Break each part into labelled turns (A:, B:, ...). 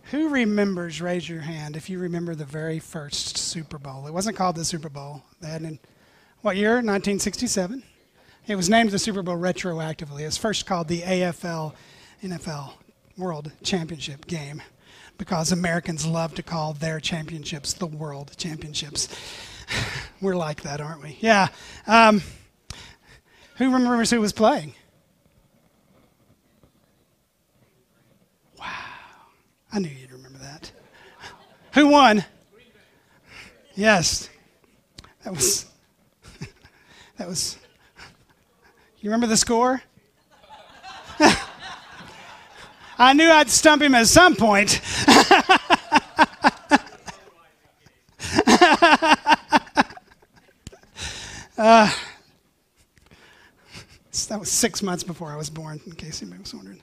A: Who remembers, raise your hand, if you remember the very first Super Bowl? It wasn't called the Super Bowl. They had in, what year? 1967. It was named the Super Bowl retroactively. It was first called the AFL NFL World Championship game because Americans love to call their championships the World Championships. We're like that, aren't we? Yeah. Who remembers who was playing? Wow. I knew you'd remember that. Who won? Yes. That was, you remember the score? I knew I'd stump him at some point. That was 6 months before I was born, in case anybody was wondering.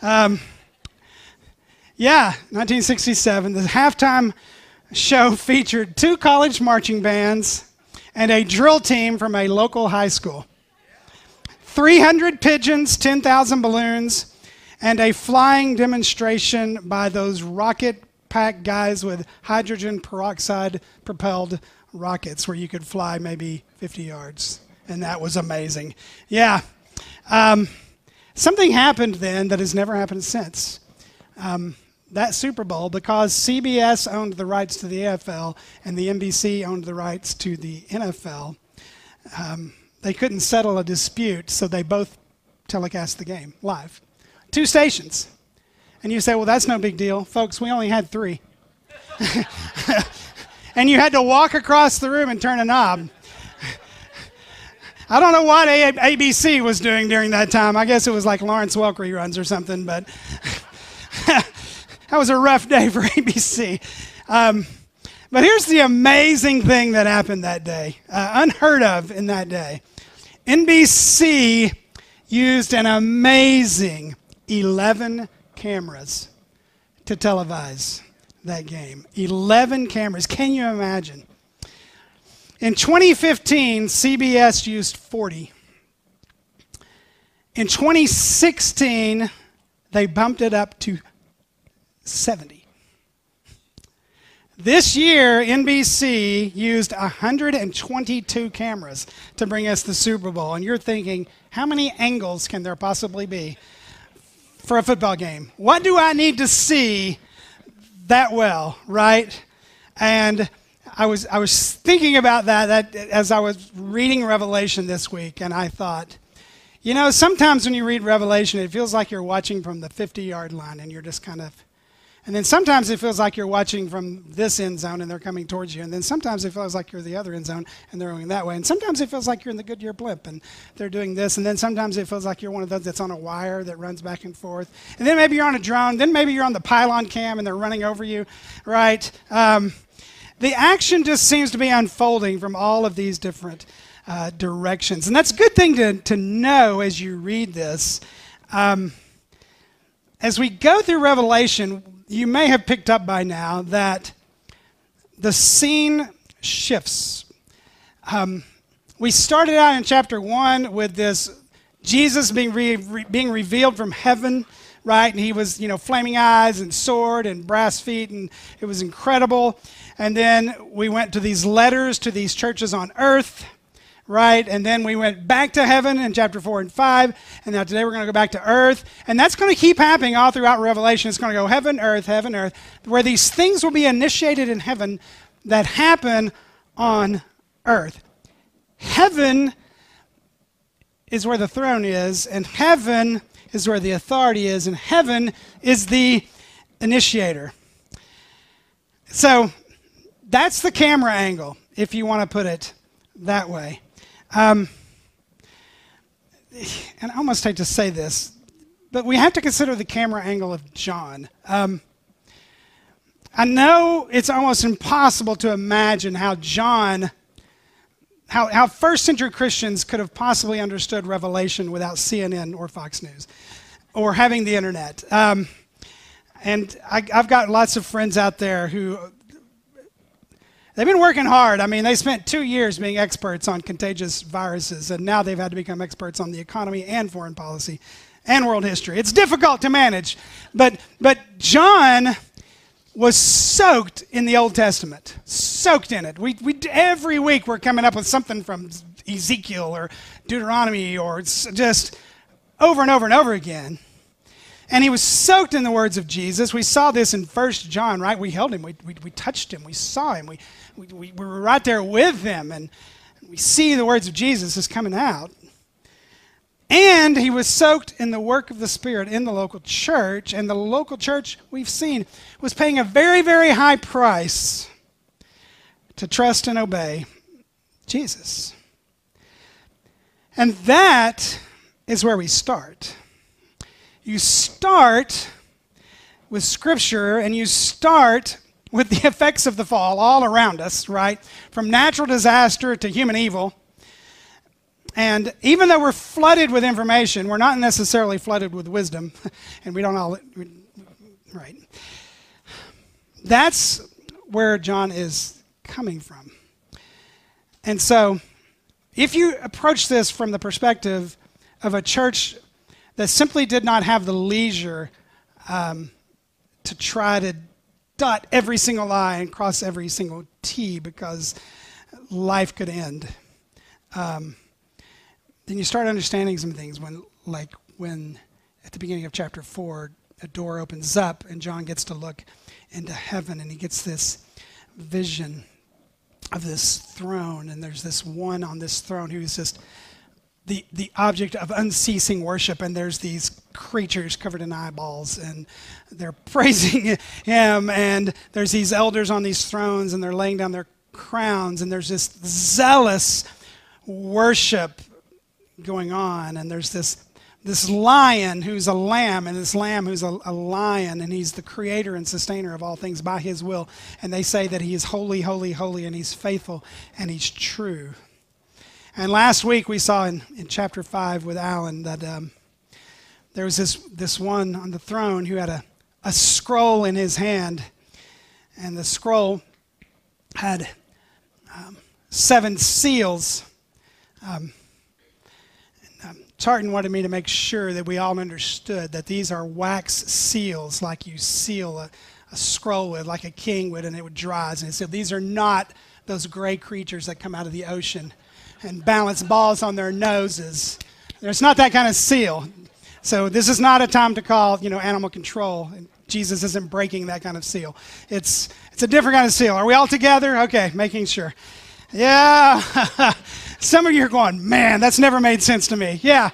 A: Yeah, 1967. The halftime show featured 2 college marching bands and a drill team from a local high school. 300 pigeons, 10,000 balloons, and a flying demonstration by those rocket-packed guys with hydrogen peroxide propelled rockets where you could fly maybe 50 yards. And that was amazing. Yeah. Something happened then that has never happened since. That Super Bowl, because CBS owned the rights to the AFL and the NBC owned the rights to the NFL, they couldn't settle a dispute, so they both telecast the game live. 2 stations. And you say, well, that's no big deal. Folks, we only had 3. And you had to walk across the room and turn a knob. I don't know what ABC was doing during that time. I guess it was like Lawrence Welk reruns or something, but that was a rough day for ABC. But here's the amazing thing that happened that day, unheard of in that day. NBC used an amazing 11 cameras to televise that game. 11 cameras. Can you imagine? In 2015, CBS used 40. In 2016, they bumped it up to 70. This year, NBC used 122 cameras to bring us the Super Bowl. And you're thinking, how many angles can there possibly be for a football game? What do I need to see that well, right? And I was thinking about that as I was reading Revelation this week, and I thought, you know, sometimes when you read Revelation, it feels like you're watching from the 50-yard line, and you're just kind of, and then sometimes it feels like you're watching from this end zone, and they're coming towards you, and then sometimes it feels like you're the other end zone, and they're going that way, and sometimes it feels like you're in the Goodyear blimp, and they're doing this, and then sometimes it feels like you're one of those that's on a wire that runs back and forth, and then maybe you're on a drone, then maybe you're on the pylon cam, and they're running over you, right? The action just seems to be unfolding from all of these different directions. And that's a good thing to know as you read this. As we go through Revelation, you may have picked up by now that the scene shifts. We started out in chapter 1 with this Jesus being revealed from heaven, right? And he was, you know, flaming eyes and sword and brass feet, and it was incredible. And then we went to these letters to these churches on earth, right? And then we went back to heaven in chapter 4 and 5. And now today we're going to go back to earth. And that's going to keep happening all throughout Revelation. It's going to go heaven, earth, where these things will be initiated in heaven that happen on earth. Heaven is where the throne is, and heaven is where the authority is, and heaven is the initiator. So that's the camera angle, if you want to put it that way. And I almost hate to say this, but we have to consider the camera angle of John. I know it's almost impossible to imagine how how first century Christians could have possibly understood Revelation without CNN or Fox News or having the internet. And I've got lots of friends out there who, they've been working hard. I mean, they spent 2 years being experts on contagious viruses, and now they've had to become experts on the economy and foreign policy and world history. It's difficult to manage. But John was soaked in the Old Testament, soaked in it. Every week we're coming up with something from Ezekiel or Deuteronomy or just over and over and over again. And he was soaked in the words of Jesus. We saw this in 1 John, right? We held him, we touched him, we saw him, we were right there with him, and we see the words of Jesus is coming out. And he was soaked in the work of the Spirit in the local church, and the local church, we've seen, was paying a very, very high price to trust and obey Jesus. And that is where we start. You start with Scripture, and you start with the effects of the fall all around us, right? From natural disaster to human evil. And even though we're flooded with information, we're not necessarily flooded with wisdom. And we don't all, right. That's where John is coming from. And so, if you approach this from the perspective of a church that simply did not have the leisure to try to dot every single I and cross every single T because life could end, then you start understanding some things when at the beginning of chapter 4, a door opens up and John gets to look into heaven and he gets this vision of this throne, and there's this one on this throne who is just the object of unceasing worship, and there's these creatures covered in eyeballs and they're praising him, and there's these elders on these thrones and they're laying down their crowns, and there's this zealous worship going on, and there's this lion who's a lamb, and this lamb who's a lion, and he's the creator and sustainer of all things by his will, and they say that he is holy, holy, holy, and he's faithful, and he's true. And last week we saw in chapter 5 with Alan that there was this one on the throne who had a scroll in his hand, and the scroll had 7 seals. Tartan wanted me to make sure that we all understood that these are wax seals, like you seal a scroll with, like a king would, and it would dries. And he said these are not those gray creatures that come out of the ocean and balance balls on their noses. There's not that kind of seal. So this is not a time to call, animal control. Jesus isn't breaking that kind of seal. It's a different kind of seal. Are we all together? Okay, making sure. Yeah. Some of you are going, man, that's never made sense to me. Yeah.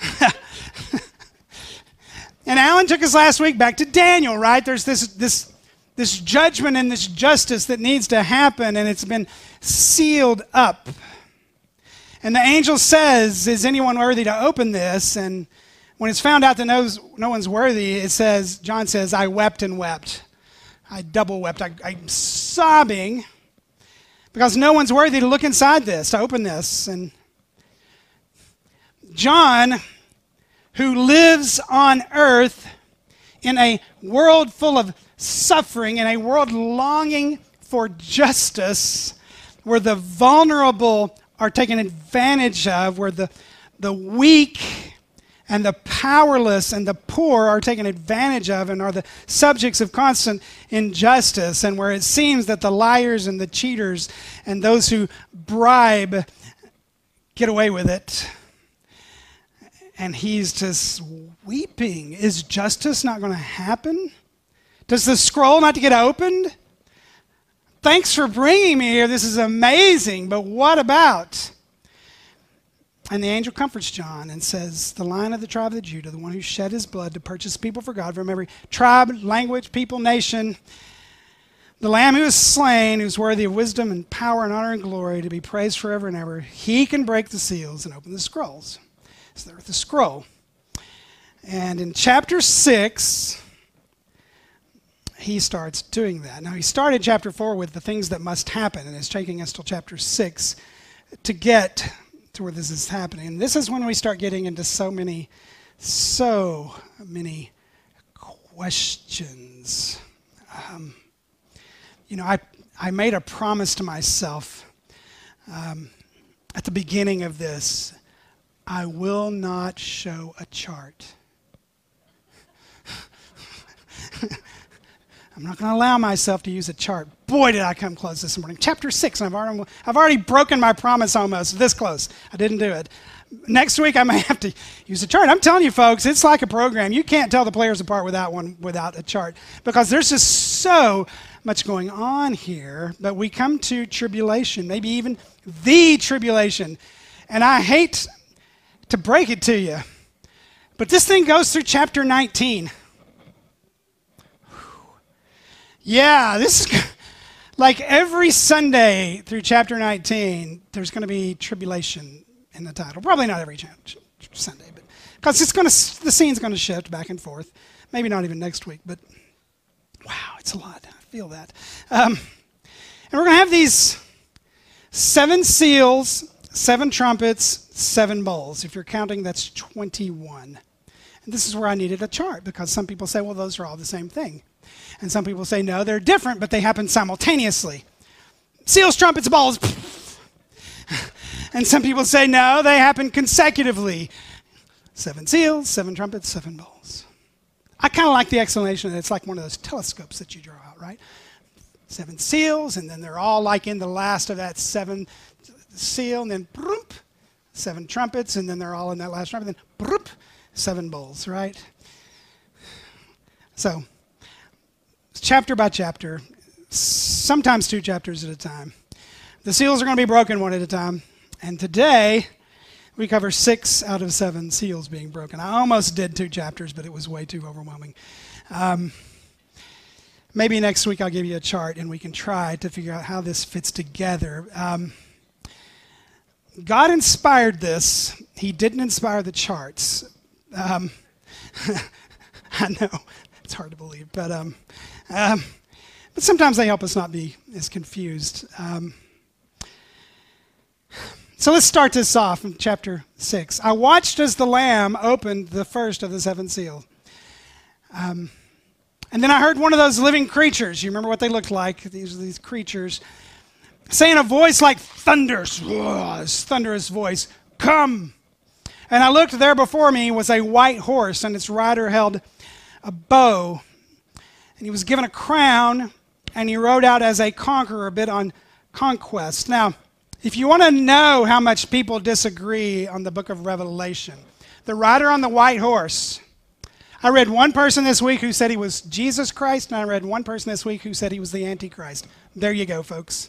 A: And Alan took us last week back to Daniel, right? There's this judgment and this justice that needs to happen, and it's been sealed up. And the angel says, is anyone worthy to open this? And when it's found out that no one's worthy, it says, John says, I wept and wept. I double wept. I'm sobbing because no one's worthy to look inside this, to open this. And John, who lives on earth in a world full of suffering, in a world longing for justice, where the vulnerable are taken advantage of, where the weak and the powerless and the poor are taken advantage of and are the subjects of constant injustice, and where it seems that the liars and the cheaters and those who bribe get away with it. And he's just weeping. Is justice not going to happen? Does the scroll not get opened? Thanks for bringing me here. This is amazing. But what about? And the angel comforts John and says, the Lion of the tribe of Judah, the one who shed his blood to purchase people for God from every tribe, language, people, nation, the Lamb who is slain, who's worthy of wisdom and power and honor and glory to be praised forever and ever, he can break the seals and open the scrolls. So there's the scroll. And in chapter 6, he starts doing that. Now, he started chapter 4 with the things that must happen, and it's taking us till chapter 6 to get to where this is happening. And this is when we start getting into so many questions. I made a promise to myself at the beginning of this. I will not show a chart. I'm not going to allow myself to use a chart. Boy, did I come close this morning. Chapter 6, and I've already broken my promise almost. This close. I didn't do it. Next week, I may have to use a chart. I'm telling you, folks, it's like a program. You can't tell the players apart without a chart, because there's just so much going on here. But we come to tribulation, maybe even the tribulation. And I hate to break it to you, but this thing goes through chapter 19. Yeah, this is like every Sunday through chapter 19, there's going to be tribulation in the title. Probably not every Sunday, but because the scene's going to shift back and forth. Maybe not even next week, but wow, it's a lot. I feel that. And we're going to have these 7 seals, 7 trumpets, 7 bowls. If you're counting, that's 21. And this is where I needed a chart, because some people say, well, those are all the same thing. And some people say, no, they're different, but they happen simultaneously. Seals, trumpets, bowls. And some people say, no, they happen consecutively. 7 seals, 7 trumpets, 7 bowls. I kind of like the explanation that it's like one of those telescopes that you draw out, right? 7 seals, and then they're all like in the last of that 7th seal, and then 7 trumpets, and then they're all in that last trumpet, and then 7 bowls, right? So, chapter by chapter, sometimes 2 chapters at a time. The seals are going to be broken one at a time. And today, we cover 6 out of 7 seals being broken. I almost did 2 chapters, but it was way too overwhelming. Maybe next week I'll give you a chart and we can try to figure out how this fits together. God inspired this. He didn't inspire the charts. I know, it's hard to believe, but sometimes they help us not be as confused. So let's start this off in chapter 6. I watched as the Lamb opened the first of the 7 seals. And then I heard one of those living creatures. You remember what they looked like? These creatures saying a voice like thunder, this thunderous voice, "Come!" And I looked, there before me was a white horse, and its rider held a bow. And he was given a crown, and he rode out as a conqueror, bent on conquest. Now, if you want to know how much people disagree on the book of Revelation, the rider on the white horse, I read one person this week who said he was Jesus Christ, and I read one person this week who said he was the Antichrist. There you go, folks.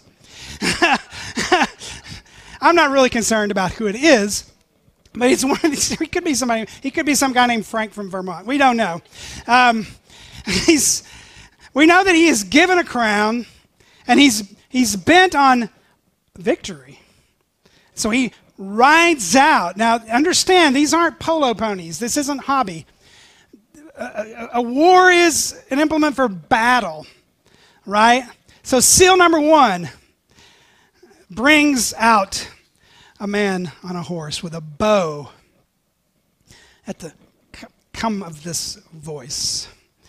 A: I'm not really concerned about who it is, but it's one of these. He could be somebody. He could be some guy named Frank from Vermont. We don't know. We know that he is given a crown, and he's bent on victory. So he rides out. Now, understand, these aren't polo ponies. This isn't hobby. A war is an implement for battle, right? So seal number 1 brings out a man on a horse with a bow at the come of this voice.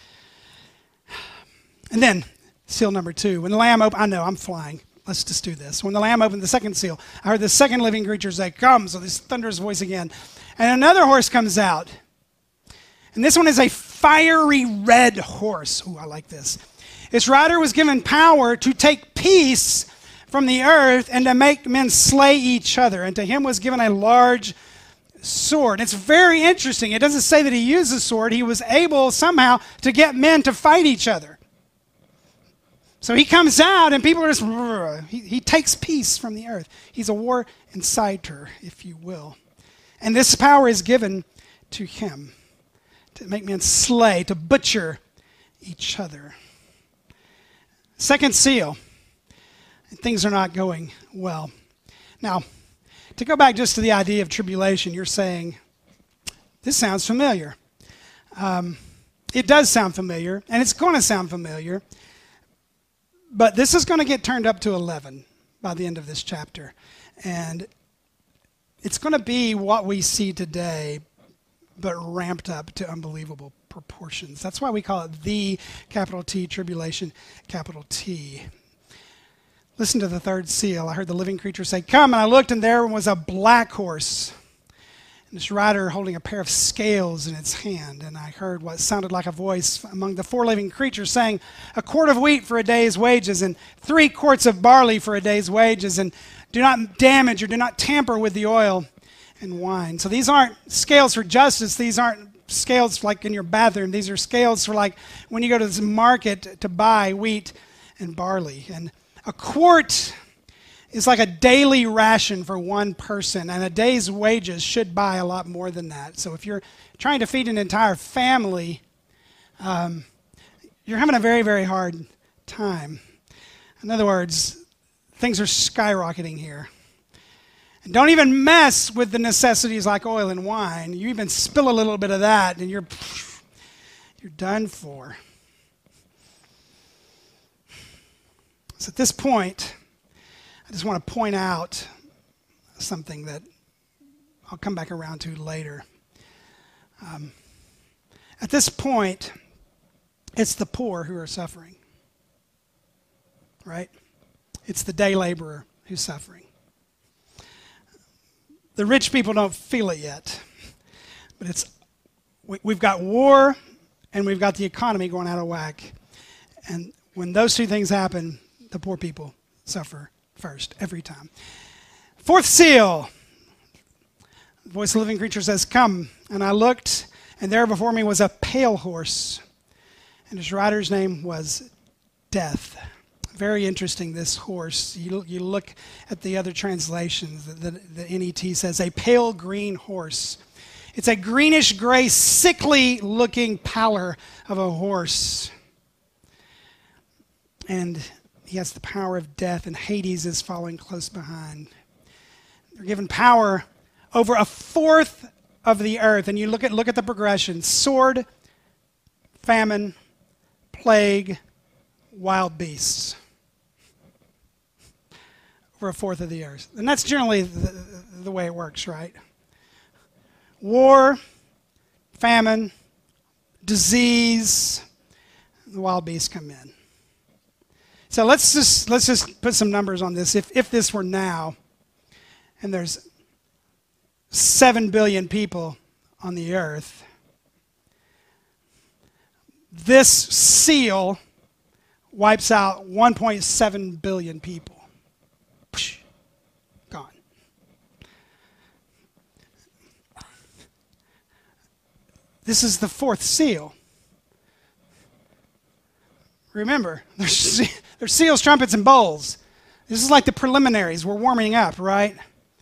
A: And then seal number 2. When the Lamb opened, I know, I'm flying. Let's just do this. When the Lamb opened the second seal, I heard the second living creature say, "Come!" So this thunderous voice again. And another horse comes out. And this one is a fiery red horse. Ooh, I like this. Its rider was given power to take peace from the earth and to make men slay each other. And to him was given a large sword. It's very interesting. It doesn't say that he used a sword. He was able somehow to get men to fight each other. So he comes out and people are just, he takes peace from the earth. He's a war inciter, if you will. And this power is given to him to make men slay, to butcher each other. Second seal. Things are not going well. Now, to go back just to the idea of tribulation, you're saying, this sounds familiar. It does sound familiar, and it's going to sound familiar. But this is going to get turned up to 11 by the end of this chapter. And it's going to be what we see today, but ramped up to unbelievable proportions. That's why we call it the capital T tribulation, capital T. Listen to the third seal. I heard the living creature say, "Come," and I looked, and there was a black horse. this rider holding a pair of scales in its hand, and I heard what sounded like a voice among the four living creatures saying, "A quart of wheat for a day's wages, and 3 quarts of barley for a day's wages, and do not damage or do not tamper with the oil and wine." So these aren't scales for justice. These aren't scales like in your bathroom. These are scales for like when you go to the market to buy wheat and barley. And a quart is like a daily ration for one person, and a day's wages should buy a lot more than that. So if you're trying to feed an entire family, you're having a very, very hard time. In other words, things are skyrocketing here. And don't even mess with the necessities like oil and wine. You even spill a little bit of that, and you're done for. So at this point, I just want to point out something that I'll come back around to later. At this point, it's the poor who are suffering, right? It's the day laborer who's suffering. The rich people don't feel it yet, but we've got war and we've got the economy going out of whack. And when those two things happen, the poor people suffer first, every time. 4th seal. The voice of the living creature says, "Come." And I looked, and there before me was a pale horse, and his rider's name was Death. Very interesting, this horse. You look at the other translations, the NET says a pale green horse. It's a greenish gray, sickly looking pallor of a horse. And he has the power of death, and Hades is following close behind. They're given power over 1/4 of the earth. And you look at the progression: sword, famine, plague, wild beasts. Over 1/4 of the earth. And that's generally the way it works, right? War, famine, disease, the wild beasts come in. So let's just put some numbers on this. If this were now, and there's 7 billion people on the earth, this seal wipes out 1.7 billion people. Gone. This is the 4th seal. Remember, there's seals, trumpets, and bowls. This is like the preliminaries. We're warming up, right?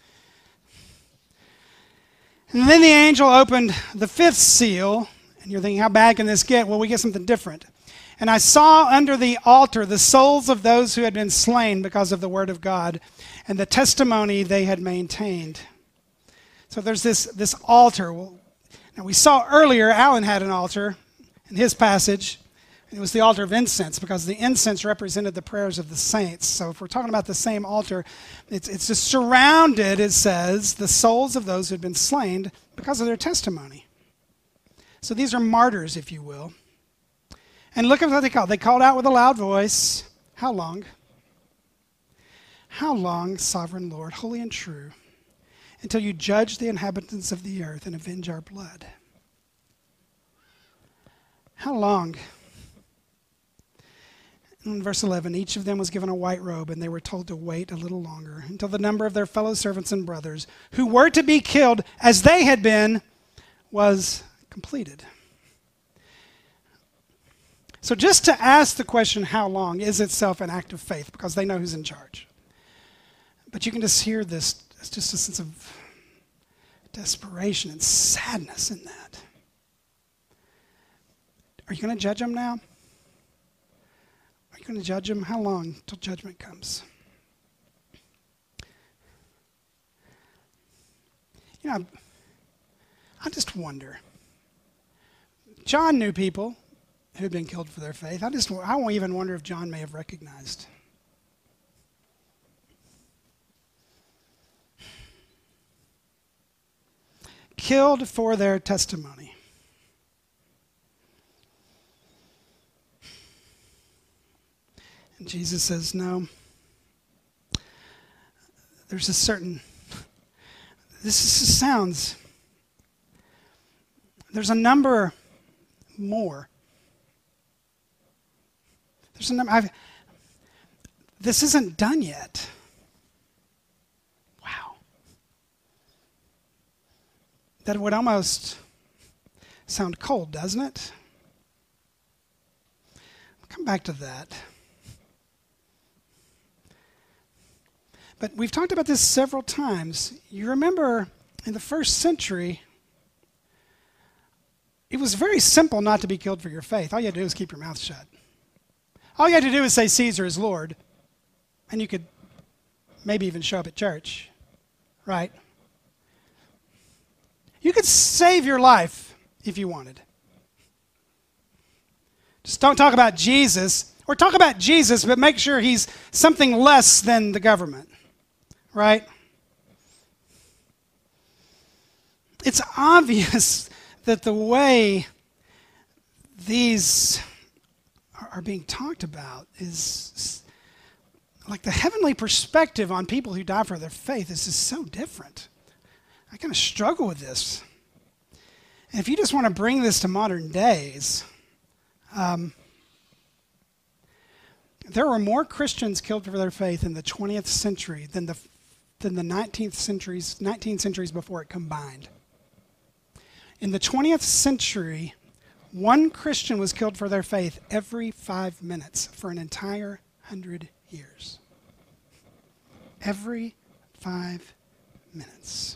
A: And then the angel opened the 5th seal, and you're thinking, how bad can this get? Well, we get something different. And I saw under the altar the souls of those who had been slain because of the word of God and the testimony they had maintained. So there's this altar. Well, now we saw earlier Alan had an altar in his passage. It was the altar of incense because the incense represented the prayers of the saints. So if we're talking about the same altar, it's just surrounded, it says, the souls of those who had been slain because of their testimony. So these are martyrs, if you will. And look at what they called. They called out with a loud voice, "How long? How long, sovereign Lord, holy and true, until you judge the inhabitants of the earth and avenge our blood?" How long? In verse 11, each of them was given a white robe, and they were told to wait a little longer until the number of their fellow servants and brothers who were to be killed as they had been was completed. So just to ask the question, how long, is itself an act of faith, because they know who's in charge. But you can just hear this, it's just a sense of desperation and sadness in that. Are you going to judge them now? Are you going to judge them? How long till judgment comes? You know, I just wonder. John knew people who had been killed for their faith. I won't even wonder if John may have recognized. Killed for their testimony. And Jesus says, no. There's a certain, this sounds there's a number more. There's a number. This isn't done yet. Wow. That would almost sound cold, doesn't it? I'll come back to that. But we've talked about this several times. You remember in the first century, it was very simple not to be killed for your faith. All you had to do was keep your mouth shut. All you had to do was say Caesar is Lord, and you could maybe even show up at church, right? You could save your life if you wanted. Just don't talk about Jesus, or talk about Jesus, but make sure he's something less than the government, right? It's obvious that the way these are being talked about is like the heavenly perspective on people who die for their faith is just so different. I kind of struggle with this. And if you just want to bring this to modern days, there were more Christians killed for their faith in the 20th century than the 19th centuries before it combined. In the 20th century, one Christian was killed for their faith every 5 minutes for an entire 100 years. Every 5 minutes.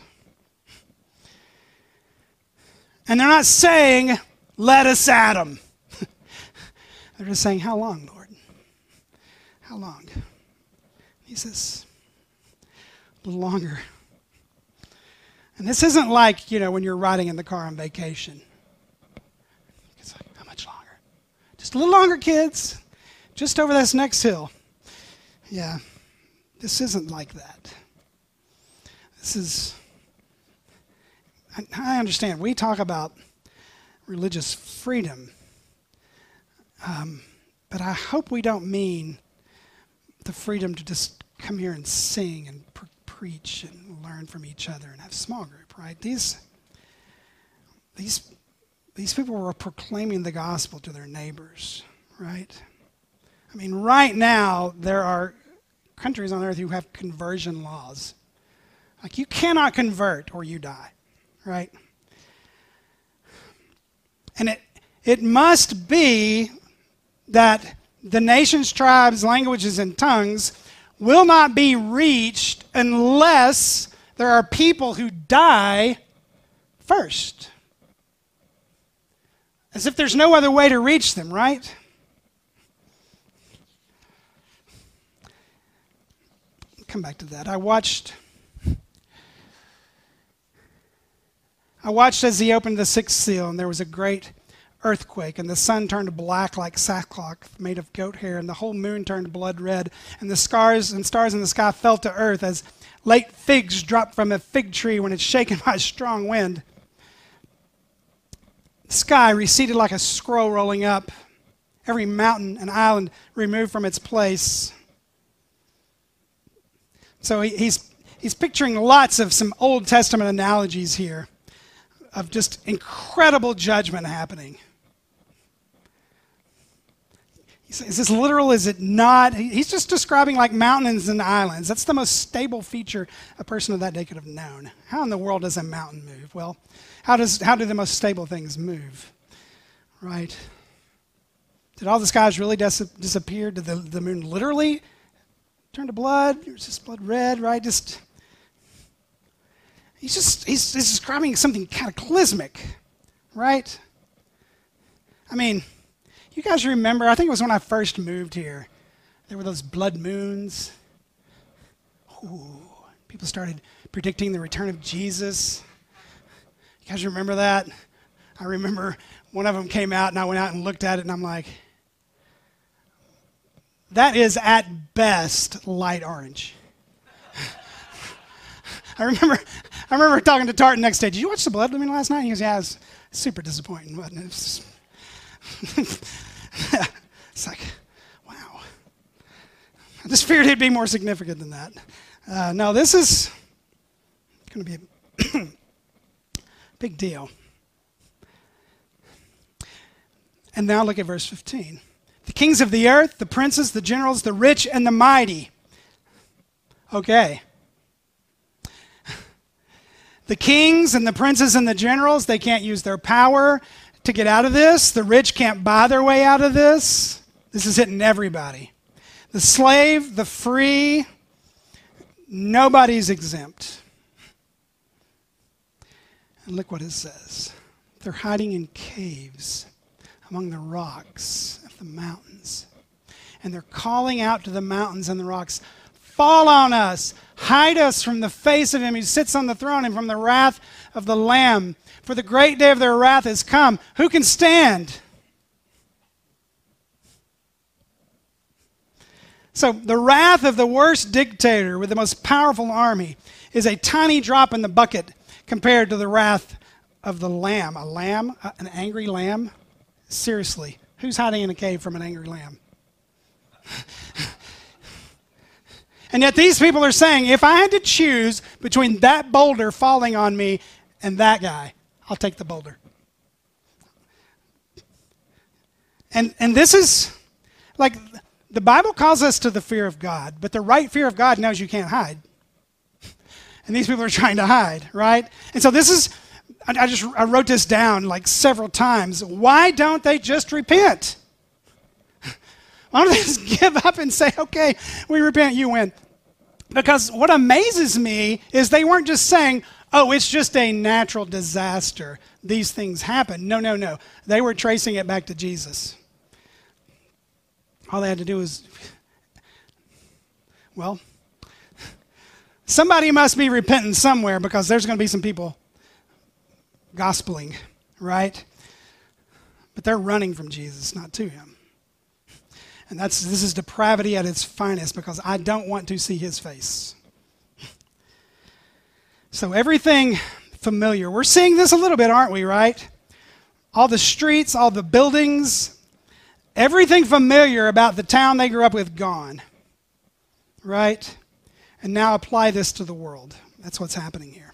A: And they're not saying, let us at him. They're just saying, how long, Lord? How long? He says, a little longer. And this isn't like, when you're riding in the car on vacation. It's like, how much longer? Just a little longer, kids. Just over this next hill. Yeah, this isn't like that. This is, I understand, we talk about religious freedom, but I hope we don't mean the freedom to just come here and sing and preach and learn from each other and have a small group, right? These people were proclaiming the gospel to their neighbors, right? I mean, right now, there are countries on earth who have conversion laws. Like, you cannot convert or you die, right? And it must be that the nations, tribes, languages, and tongues will not be reached unless there are people who die first. As if there's no other way to reach them, right? Come back to that. I watched as he opened the sixth seal, and there was a great earthquake, and the sun turned black like sackcloth made of goat hair, and the whole moon turned blood red, and the stars in the sky fell to earth as late figs drop from a fig tree when it's shaken by a strong wind. The sky receded like a scroll rolling up, every mountain and island removed from its place. So he's picturing lots of some Old Testament analogies here of just incredible judgment happening. Is this literal? Is it not? He's just describing like mountains and islands. That's the most stable feature a person of that day could have known. How in the world does a mountain move? Well, how do the most stable things move? Right? Did all the skies really disappear? Did the moon literally turn to blood? Or is this blood red? Right? He's describing something cataclysmic, right? I mean, you guys remember, I think it was when I first moved here, there were those blood moons. Ooh, people started predicting the return of Jesus. You guys remember that? I remember one of them came out and I went out and looked at it and I'm like, that is at best light orange. I remember talking to Tartan next day. Did you watch the blood moon last night? He goes, yeah, it was super disappointing, wasn't it? It's like, wow. I just figured it'd be more significant than that. No, this is going to be a big deal. And now look at verse 15. The kings of the earth, the princes, the generals, the rich, and the mighty. Okay. The kings and the princes and the generals, they can't use their power to get out of this. The rich can't buy their way out of this. This is hitting everybody. The slave, the free, nobody's exempt. And look what it says. They're hiding in caves among the rocks of the mountains. And they're calling out to the mountains and the rocks, fall on us, hide us from the face of him who sits on the throne and from the wrath of the Lamb. For the great day of their wrath has come. Who can stand? So the wrath of the worst dictator with the most powerful army is a tiny drop in the bucket compared to the wrath of the Lamb. A lamb? An angry lamb? Seriously, who's hiding in a cave from an angry lamb? And yet these people are saying, if I had to choose between that boulder falling on me and that guy, I'll take the boulder. And this is, like, the Bible calls us to the fear of God, but the right fear of God knows you can't hide. And these people are trying to hide, right? And so this is, I wrote this down like several times. Why don't they just repent? Why don't they just give up and say, okay, we repent, you win? Because what amazes me is they weren't just saying, oh, it's just a natural disaster. These things happen. No, no, no. They were tracing it back to Jesus. All they had to do was, well, somebody must be repenting somewhere because there's going to be some people gospeling, right? But they're running from Jesus, not to him. And this is depravity at its finest because I don't want to see his face. So everything familiar. We're seeing this a little bit, aren't we, right? All the streets, all the buildings, everything familiar about the town they grew up with gone, right? And now apply this to the world. That's what's happening here.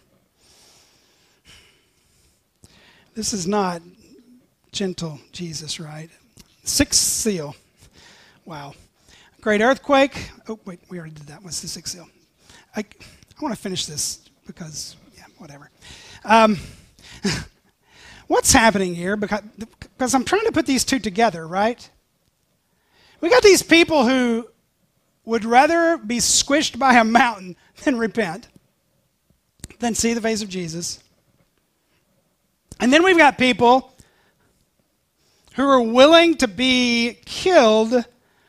A: This is not gentle Jesus, right? Sixth seal. Wow. Great earthquake. Oh, wait, we already did that. What's the sixth seal? I want to finish this because, yeah, whatever. What's happening here? Because I'm trying to put these two together, right? We got these people who would rather be squished by a mountain than repent, than see the face of Jesus. And then we've got people who are willing to be killed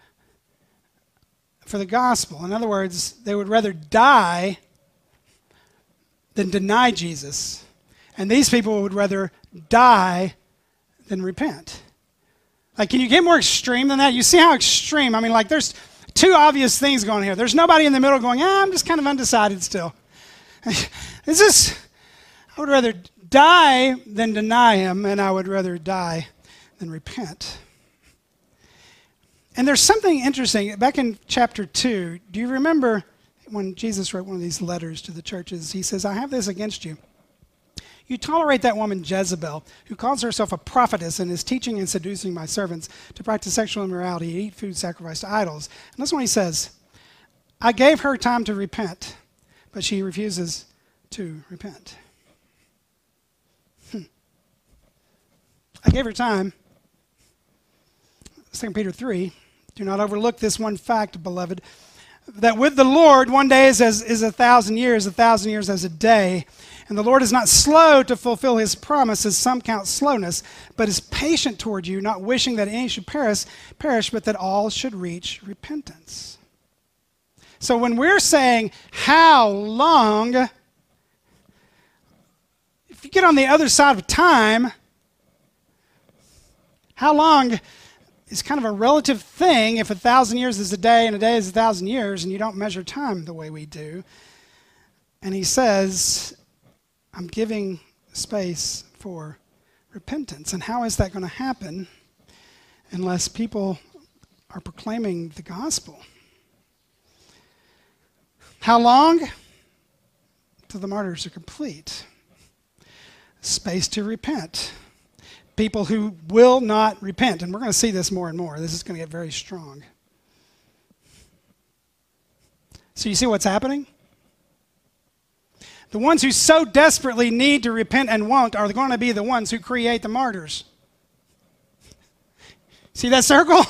A: for the gospel. In other words, they would rather die than deny Jesus. And these people would rather die than repent. Like, can you get more extreme than that? You see how extreme? I mean, like, there's two obvious things going here. There's nobody in the middle going, I'm just kind of undecided still. It's just, I would rather die than deny him, and I would rather die than repent. And there's something interesting. Back in chapter 2, do you remember when Jesus wrote one of these letters to the churches? He says, I have this against you. You tolerate that woman Jezebel, who calls herself a prophetess and is teaching and seducing my servants to practice sexual immorality, eat food sacrificed to idols. And that's when he says, I gave her time to repent, but she refuses to repent. I gave her time. 2 Peter 3, do not overlook this one fact, beloved, that with the Lord 1 day is 1,000 years, 1,000 years as a day. And the Lord is not slow to fulfill his promise, as some count slowness, but is patient toward you, not wishing that any should perish, but that all should reach repentance. So when we're saying, how long, if you get on the other side of time, how long is kind of a relative thing if 1,000 years is a day and a day is 1,000 years and you don't measure time the way we do. And he says, I'm giving space for repentance. And how is that going to happen unless people are proclaiming the gospel? How long? Till the martyrs are complete. Space to repent. people who will not repent. And we're going to see this more and more. This is going to get very strong. So you see what's happening? The ones who so desperately need to repent and won't are going to be the ones who create the martyrs. See that circle?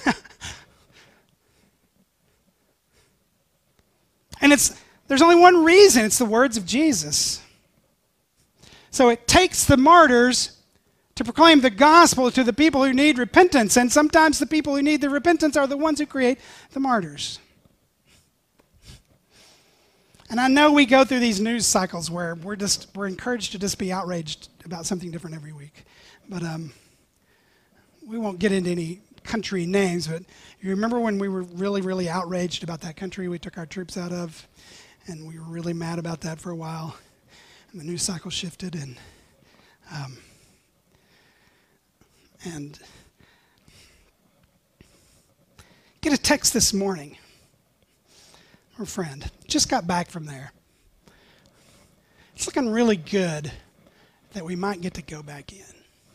A: And there's only one reason. It's the words of Jesus. So it takes the martyrs to proclaim the gospel to the people who need repentance. And sometimes the people who need the repentance are the ones who create the martyrs. And I know we go through these news cycles where we're encouraged to just be outraged about something different every week. But we won't get into any country names, but you remember when we were really, really outraged about that country we took our troops out of? And we were really mad about that for a while. And the news cycle shifted, and get a text this morning. Our friend just got back from there. It's looking really good that we might get to go back in.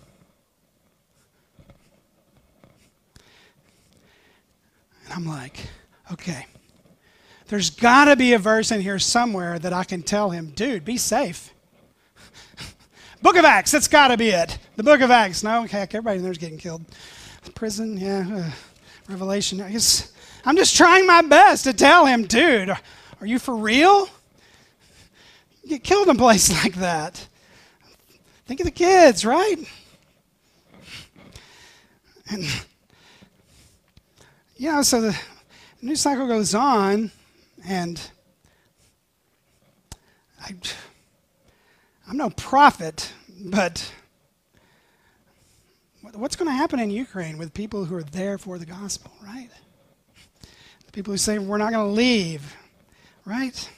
A: And I'm like, okay, there's got to be a verse in here somewhere that I can tell him, dude, be safe. Book of Acts, that's got to be it. The Book of Acts. No, heck, everybody in there's getting killed. Prison, yeah. Revelation. I'm just trying my best to tell him, dude, are you for real? You get killed in a place like that. Think of the kids, right? And, so the news cycle goes on, and I'm no prophet, but what's going to happen in Ukraine with people who are there for the gospel, right? The people who say we're not going to leave, right?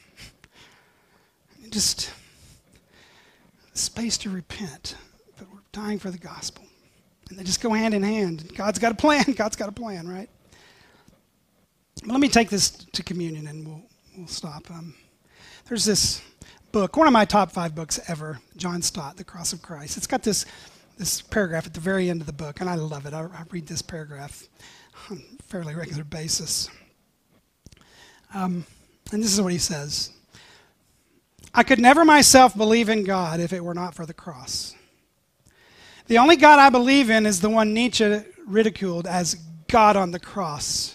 A: Just space to repent, but we're dying for the gospel. And they just go hand in hand. God's got a plan. God's got a plan, right? But let me take this to communion, and we'll stop. There's this book, one of my top 5 books ever, John Stott, The Cross of Christ. It's got this paragraph at the very end of the book, and I love it. I read this paragraph on a fairly regular basis. And this is what he says. I could never myself believe in God if it were not for the cross. The only God I believe in is the one Nietzsche ridiculed as God on the cross.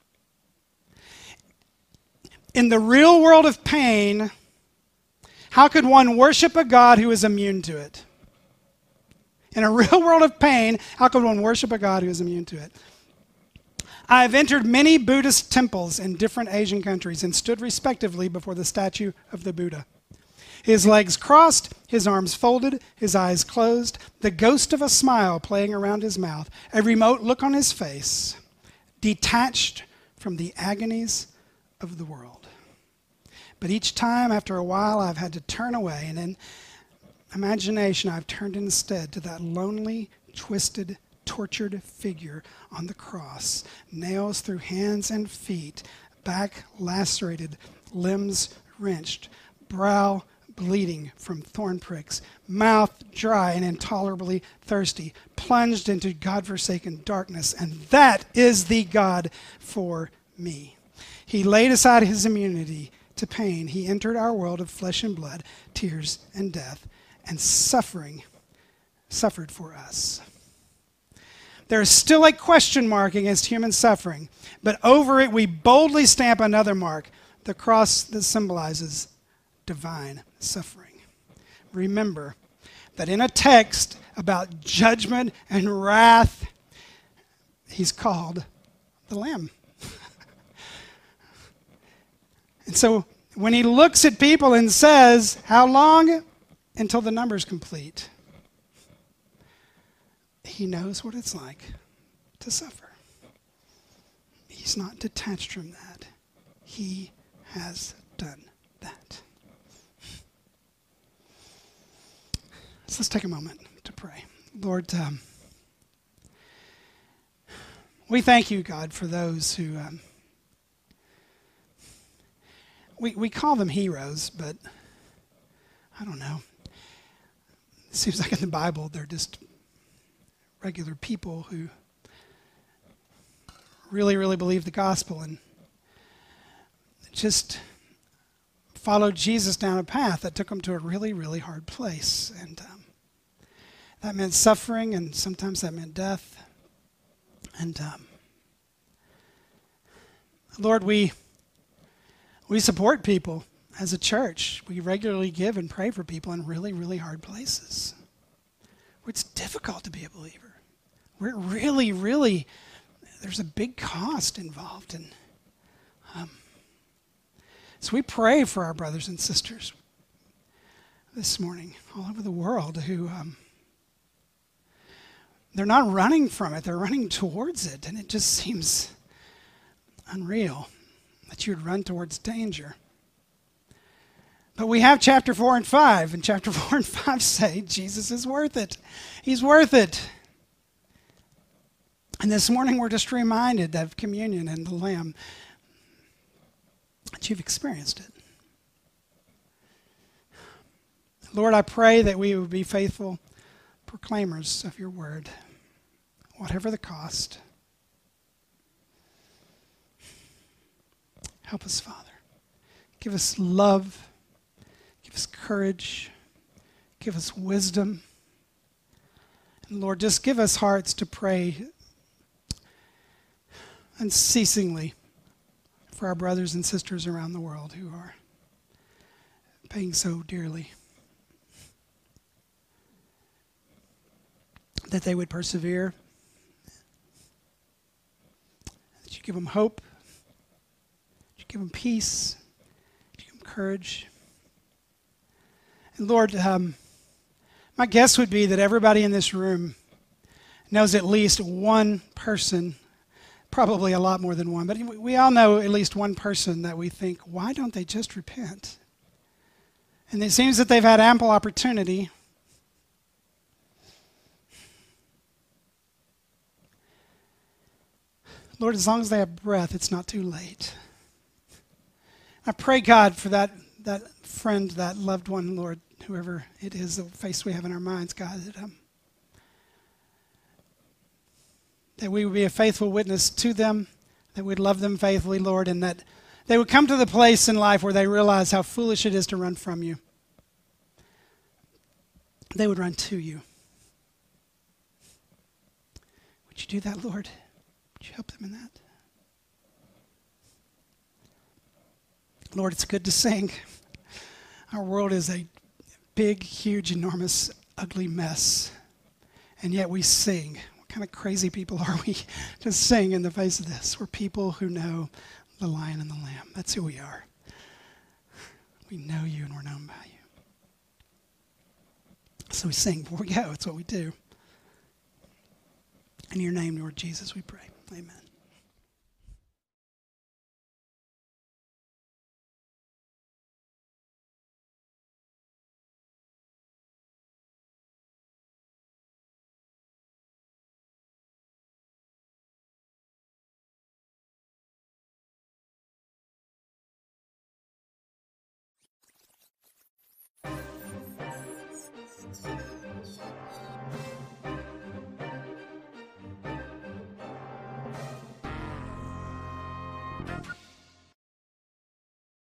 A: In the real world of pain, how could one worship a God who is immune to it? In a real world of pain, how could one worship a God who is immune to it? I have entered many Buddhist temples in different Asian countries and stood respectively before the statue of the Buddha. His legs crossed, his arms folded, his eyes closed, the ghost of a smile playing around his mouth, a remote look on his face, detached from the agonies of the world. But each time, after a while, I've had to turn away, and in imagination, I've turned instead to that lonely, twisted, tortured figure on the cross, nails through hands and feet, back lacerated, limbs wrenched, brow bleeding from thorn pricks, mouth dry and intolerably thirsty, plunged into God-forsaken darkness, and that is the God for me. He laid aside his immunity to pain. He entered our world of flesh and blood, tears and death, and suffered for us. There is still a question mark against human suffering, but over it we boldly stamp another mark, the cross that symbolizes divine suffering. Remember that in a text about judgment and wrath, he's called the Lamb. And so when he looks at people and says, how long? Until the number's complete. He knows what it's like to suffer. He's not detached from that. He has done that. So let's take a moment to pray. Lord, we thank you, God, for those who, we call them heroes, but I don't know. It seems like in the Bible they're just regular people who really, really believed the gospel and just followed Jesus down a path that took them to a really, really hard place. And that meant suffering, and sometimes that meant death. And Lord, we support people as a church. We regularly give and pray for people in really, really hard places where it's difficult to be a believer, where it really, really, there's a big cost involved. And so we pray for our brothers and sisters this morning all over the world who they're not running from it, they're running towards it. And it just seems unreal that you would run towards danger. But we have chapter 4 and 5, and chapter 4 and 5 say Jesus is worth it. He's worth it. And this morning we're just reminded of communion and the Lamb, that you've experienced it. Lord, I pray that we would be faithful proclaimers of your word, whatever the cost. Help us, Father. Give us love. Give us courage. Give us wisdom. And Lord, just give us hearts to pray unceasingly for our brothers and sisters around the world who are paying so dearly. That they would persevere. That you give them hope. That you give them peace. That you give them courage. And Lord, my guess would be that everybody in this room knows at least one person, probably a lot more than one, but we all know at least one person that we think, why don't they just repent? And it seems that they've had ample opportunity. Lord, as long as they have breath, it's not too late. I pray, God, for that friend, that loved one, Lord, whoever it is, the face we have in our minds, God, that we would be a faithful witness to them, that we'd love them faithfully, Lord, and that they would come to the place in life where they realize how foolish it is to run from you. They would run to you. Would you do that, Lord? Would you help them in that? Lord, it's good to sing. Our world is a big, huge, enormous, ugly mess. And yet we sing. What kind of crazy people are we to sing in the face of this? We're people who know the Lion and the Lamb. That's who we are. We know you and we're known by you. So we sing before we go. It's what we do. In your name, Lord Jesus, we pray. Amen.